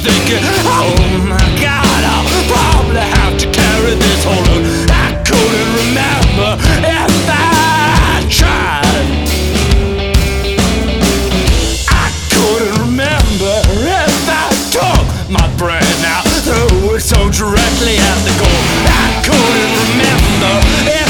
thinking, oh my God, I'll probably have to carry this whole load. I couldn't remember if I tried. I couldn't remember if I took my brain out, threw it so directly at the goal. I couldn't remember if